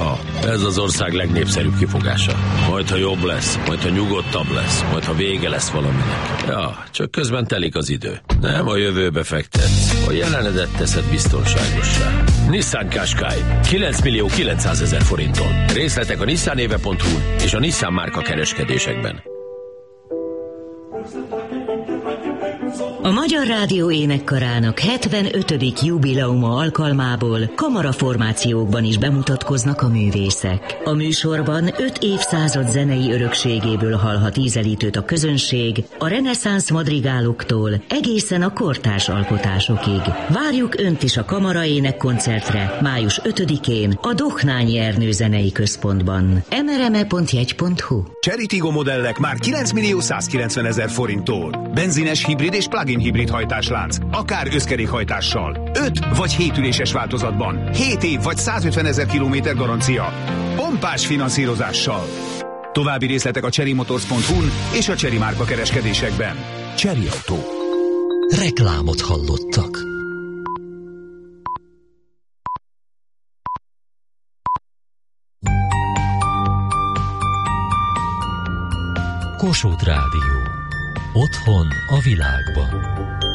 Ha, ez az ország legnépszerűbb kifogása. Majd, ha jobb lesz, majd, ha nyugodtabb lesz, majd, ha vége lesz valaminek. Ja, csak közben telik az idő. Nem a jövőbe fektetsz, a jelenedet teszed biztonságossá. Nissan Qashqai 9.900.000 forinton. Részletek a nissanéve.hu és a Nissan márka kereskedésekben. A Magyar Rádió énekkarának 75. jubileuma alkalmából kamaraformációkban is bemutatkoznak a művészek. A műsorban 5 évszázad zenei örökségéből hallhat ízelítőt a közönség, a reneszánsz madrigáloktól egészen a kortárs alkotásokig. Várjuk Önt is a kamaraének koncertre május 5-én a Dohnányi Ernő Zenei Központban. mrme.jegy.hu. Chery Tiggo modellek már 9.190.000 forinttól. Benzines, hibrid és plug-in hibrid hajtáslánc, akár összkerékhajtással. 5 vagy 7 üléses változatban. 7 év vagy 150.000 kilométer garancia. Pompás finanszírozással. További részletek a cherrymotors.hu-n és a Chery márka kereskedésekben. Chery Autó. Reklámot hallottak. Kossuth Rádió. Otthon a világban.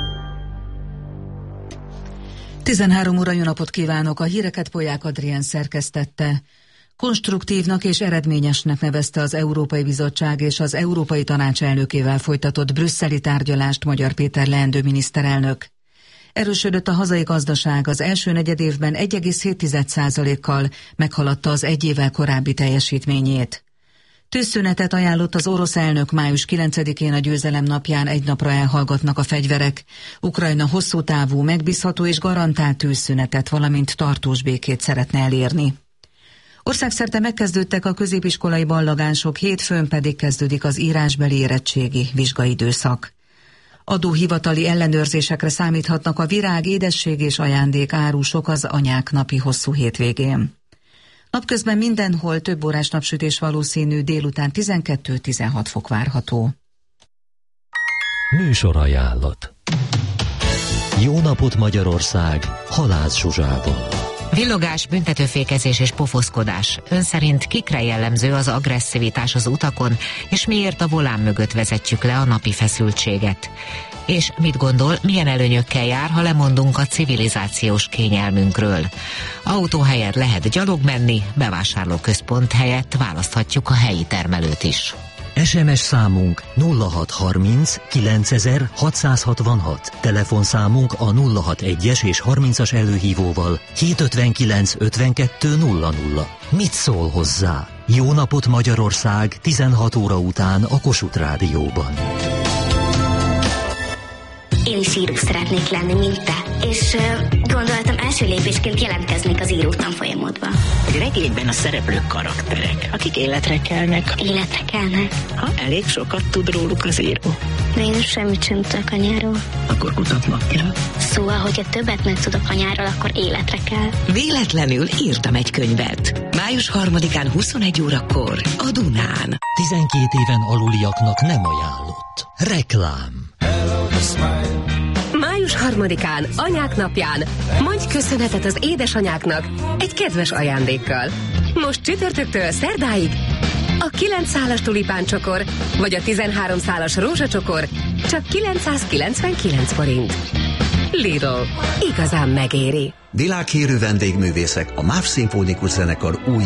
13 óra, jó napot kívánok! A híreket Polyák Adrien szerkesztette. Konstruktívnak és eredményesnek nevezte az Európai Bizottság és az Európai Tanács elnökével folytatott brüsszeli tárgyalást Magyar Péter leendő miniszterelnök. Erősödött a hazai gazdaság, az első negyedévben 1,7%-kal meghaladta az egy évvel korábbi teljesítményét. Tűzszünetet ajánlott az orosz elnök május 9-én a győzelem napján, egy napra elhallgatnak a fegyverek. Ukrajna hosszú távú, megbízható és garantált tűzszünetet, valamint tartós békét szeretne elérni. Országszerte megkezdődtek a középiskolai ballagások, hétfőn pedig kezdődik az írásbeli érettségi vizsgaidőszak. Adóhivatali ellenőrzésekre számíthatnak a virág, édesség és ajándék árusok az anyák napi hosszú hétvégén. Napközben mindenhol több órás napsütés valószínű, délután 12-16 fok várható. Műsorajánlat. Jó napot Magyarország, Halász Zsuzsával. Villogás, büntetőfékezés és pofoszkodás. Ön szerint kikre jellemző az agresszivitás az utakon, és miért a volán mögött vezetjük le a napi feszültséget? És mit gondol, milyen előnyökkel jár, ha lemondunk a civilizációs kényelmünkről? Autó helyett lehet gyalog menni, bevásárlóközpont helyett választhatjuk a helyi termelőt is. SMS számunk 0630 9666, telefonszámunk a 061-es és 30-as előhívóval 759 52 00. Mit szól hozzá? Jó napot Magyarország 16 óra után a Kossuth Rádióban. Én is író szeretnék lenni, mint te. És gondoltam, első lépésként jelentkeznék az író tanfolyamodba. Egy regényben a szereplők karakterek, akik életre kelnek. Életre kelnek? Ha elég sokat tud róluk az író. De én semmit sem tudok anyáról. Akkor kutatnod kell. Szóval, hogyha többet megtudok anyáról, akkor életre kell. Véletlenül írtam egy könyvet. Május 3-án 21 órakor a Dunán. 12 éven aluliaknak nem ajánlott. Reklám. Május 3-án, Anyák napján mondj köszönetet az édesanyáknak egy kedves ajándékkal. Most csütörtöktől szerdáig a 9 szálas tulipáncsokor vagy a 13 szálas rózsacsokor csak 999 forint. Lidl. Igazán megéri. Világhírű vendégművészek, a MÁV Szimfonikus Zenekar új